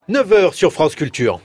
9h sur France Culture.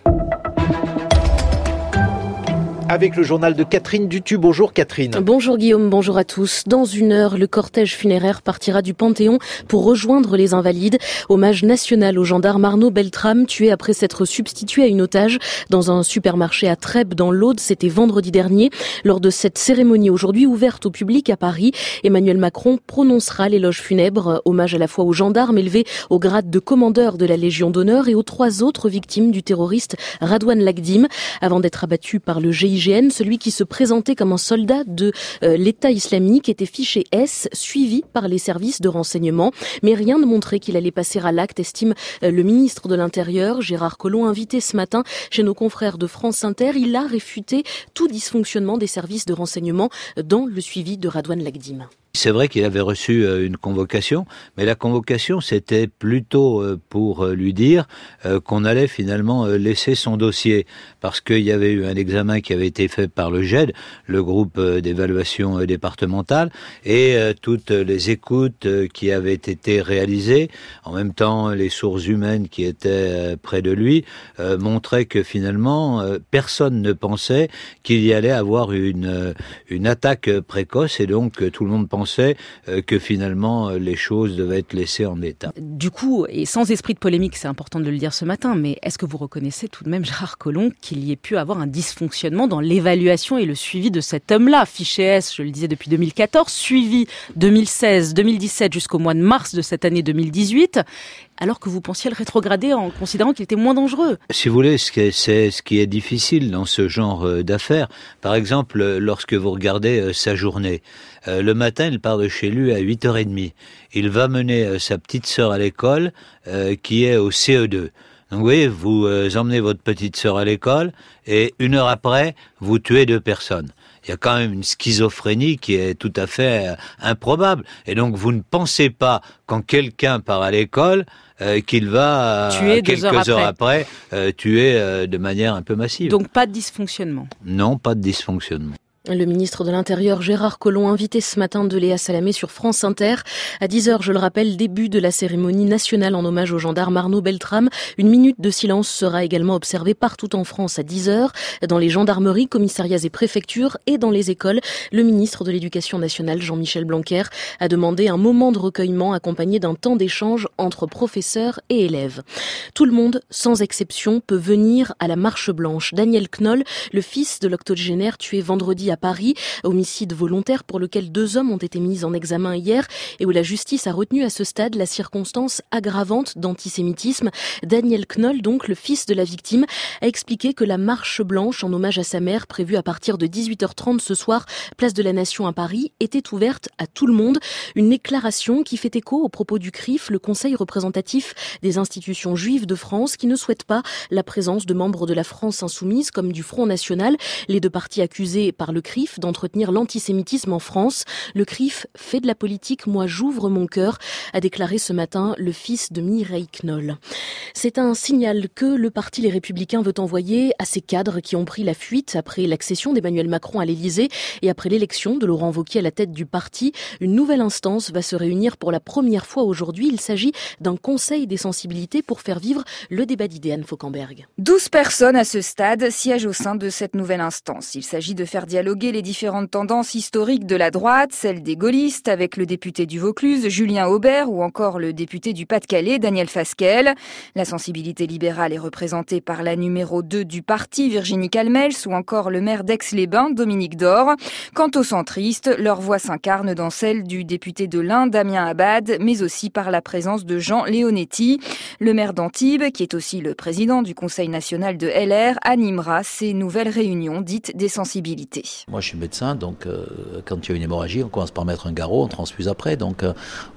Avec le journal de Catherine Dutu. Bonjour Catherine. Bonjour Guillaume, bonjour à tous. Dans 1 heure, le cortège funéraire partira du Panthéon pour rejoindre les Invalides. Hommage national au gendarme Arnaud Beltrame, tué après s'être substitué à une otage dans un supermarché à Trèbes dans l'Aude. C'était vendredi dernier. Lors de cette cérémonie aujourd'hui ouverte au public à Paris, Emmanuel Macron prononcera l'éloge funèbre. Hommage à la fois aux gendarmes élevés au grade de commandeur de la Légion d'honneur et aux 3 autres victimes du terroriste Radouane Lagdim. Avant d'être abattu par le GIGN, celui qui se présentait comme un soldat de l'État islamique était fiché S, suivi par les services de renseignement. Mais rien ne montrait qu'il allait passer à l'acte, estime le ministre de l'Intérieur, Gérard Collomb, invité ce matin chez nos confrères de France Inter. Il a réfuté tout dysfonctionnement des services de renseignement dans le suivi de Radouane Lagdim. C'est vrai qu'il avait reçu une convocation, mais la convocation, c'était plutôt pour lui dire qu'on allait finalement laisser son dossier, parce qu'il y avait eu un examen qui avait été fait par le GED, le groupe d'évaluation départementale, et toutes les écoutes qui avaient été réalisées, en même temps les sources humaines qui étaient près de lui, montraient que finalement personne ne pensait qu'il y allait avoir une attaque précoce, et donc tout le monde pensait que finalement les choses devaient être laissées en état. Du coup, et sans esprit de polémique, c'est important de le dire ce matin, mais est-ce que vous reconnaissez tout de même, Gérard Collomb, qu'il y ait pu avoir un dysfonctionnement dans l'évaluation et le suivi de cet homme-là, fiché S, je le disais, depuis 2014, suivi 2016, 2017 jusqu'au mois de mars de cette année 2018, alors que vous pensiez le rétrograder en considérant qu'il était moins dangereux? Si vous voulez, c'est ce qui est difficile dans ce genre d'affaires. Par exemple, lorsque vous regardez sa journée, le matin, il part de chez lui à 8h30. Il va mener sa petite sœur à l'école, qui est au CE2. Donc vous voyez, vous emmenez votre petite sœur à l'école, et 1 heure après, vous tuez 2 personnes. Il y a quand même une schizophrénie qui est tout à fait improbable. Et donc, vous ne pensez pas, quand quelqu'un part à l'école, qu'il va, tuer quelques heures après tuer de manière un peu massive. Donc, pas de dysfonctionnement? Non, pas de dysfonctionnement. Le ministre de l'Intérieur, Gérard Collomb, invité ce matin de Léa Salamé sur France Inter. À 10h, je le rappelle, début de la cérémonie nationale en hommage au gendarme Arnaud Beltrame. 1 minute de silence sera également observée partout en France à 10h, dans les gendarmeries, commissariats et préfectures et dans les écoles. Le ministre de l'Éducation nationale, Jean-Michel Blanquer, a demandé un moment de recueillement accompagné d'un temps d'échange entre professeurs et élèves. Tout le monde, sans exception, peut venir à la marche blanche. Daniel Knoll, le fils de l'octogénaire tué vendredi à Paris, homicide volontaire pour lequel 2 hommes ont été mis en examen hier et où la justice a retenu à ce stade la circonstance aggravante d'antisémitisme. Daniel Knoll, donc le fils de la victime, a expliqué que la marche blanche en hommage à sa mère, prévue à partir de 18h30 ce soir, place de la Nation à Paris, était ouverte à tout le monde. Une déclaration qui fait écho aux propos du CRIF, le Conseil représentatif des institutions juives de France, qui ne souhaite pas la présence de membres de la France insoumise comme du Front National, les 2 partis accusés par le CRIF d'entretenir l'antisémitisme en France. Le CRIF fait de la politique, moi j'ouvre mon cœur, a déclaré ce matin le fils de Mireille Knoll. C'est un signal que le parti Les Républicains veut envoyer à ces cadres qui ont pris la fuite après l'accession d'Emmanuel Macron à l'Élysée et après l'élection de Laurent Wauquiez à la tête du parti. Une nouvelle instance va se réunir pour la première fois aujourd'hui. Il s'agit d'un conseil des sensibilités pour faire vivre le débat d'idées. Anne Fauquemberg. 12 personnes à ce stade siègent au sein de cette nouvelle instance. Il s'agit de faire dialoguer les différentes tendances historiques de la droite, celle des gaullistes avec le député du Vaucluse, Julien Aubert, ou encore le député du Pas-de-Calais, Daniel Fasquelle. La sensibilité libérale est représentée par la numéro 2 du parti, Virginie Calmels, ou encore le maire d'Aix-les-Bains, Dominique Dore. Quant aux centristes, leur voix s'incarne dans celle du député de l'Ain, Damien Abad, mais aussi par la présence de Jean Leonetti. Le maire d'Antibes, qui est aussi le président du Conseil national de LR, animera ces nouvelles réunions dites des sensibilités. Moi, je suis médecin, donc quand il y a une hémorragie, on commence par mettre un garrot, on transfuse après. Donc,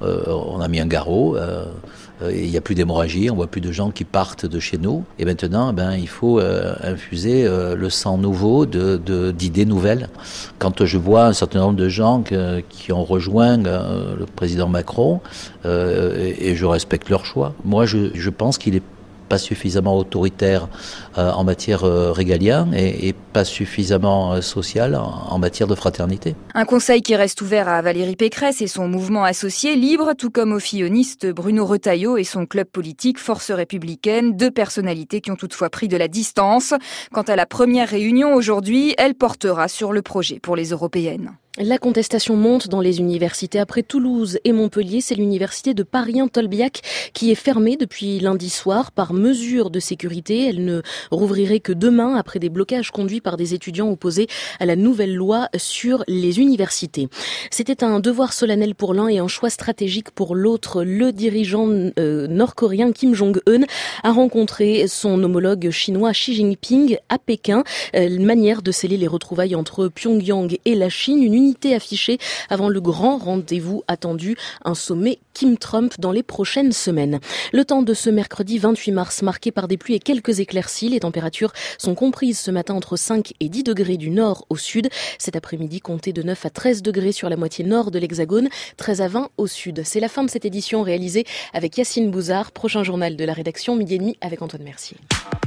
on a mis un garrot, il n'y a plus d'hémorragie, on voit plus de gens qui partent de chez nous. Et maintenant, il faut infuser le sang nouveau d'idées nouvelles. Quand je vois un certain nombre de gens qui ont rejoint le président Macron, et je respecte leur choix, moi, je pense qu'il est pas suffisamment autoritaire en matière régalienne et pas suffisamment social en matière de fraternité. Un conseil qui reste ouvert à Valérie Pécresse et son mouvement associé Libre, tout comme au filoniste Bruno Retailleau et son club politique Force républicaine, 2 personnalités qui ont toutefois pris de la distance. Quant à la première réunion aujourd'hui, elle portera sur le projet pour les européennes. La contestation monte dans les universités. Après Toulouse et Montpellier, c'est l'université de Paris-Tolbiac qui est fermée depuis lundi soir par mesure de sécurité. Elle ne rouvrirait que demain après des blocages conduits par des étudiants opposés à la nouvelle loi sur les universités. C'était un devoir solennel pour l'un et un choix stratégique pour l'autre. Le dirigeant nord-coréen Kim Jong-un a rencontré son homologue chinois Xi Jinping à Pékin. Une manière de sceller les retrouvailles entre Pyongyang et la Chine. Une unité affichée avant le grand rendez-vous attendu, un sommet Kim-Trump dans les prochaines semaines. Le temps de ce mercredi 28 mars, marqué par des pluies et quelques éclaircies. Les températures sont comprises ce matin entre 5 et 10 degrés du nord au sud. Cet après-midi, comptez de 9 à 13 degrés sur la moitié nord de l'Hexagone, 13 à 20 au sud. C'est la fin de cette édition réalisée avec Yacine Bouzard. Prochain journal de la rédaction, 12h30 avec Antoine Mercier.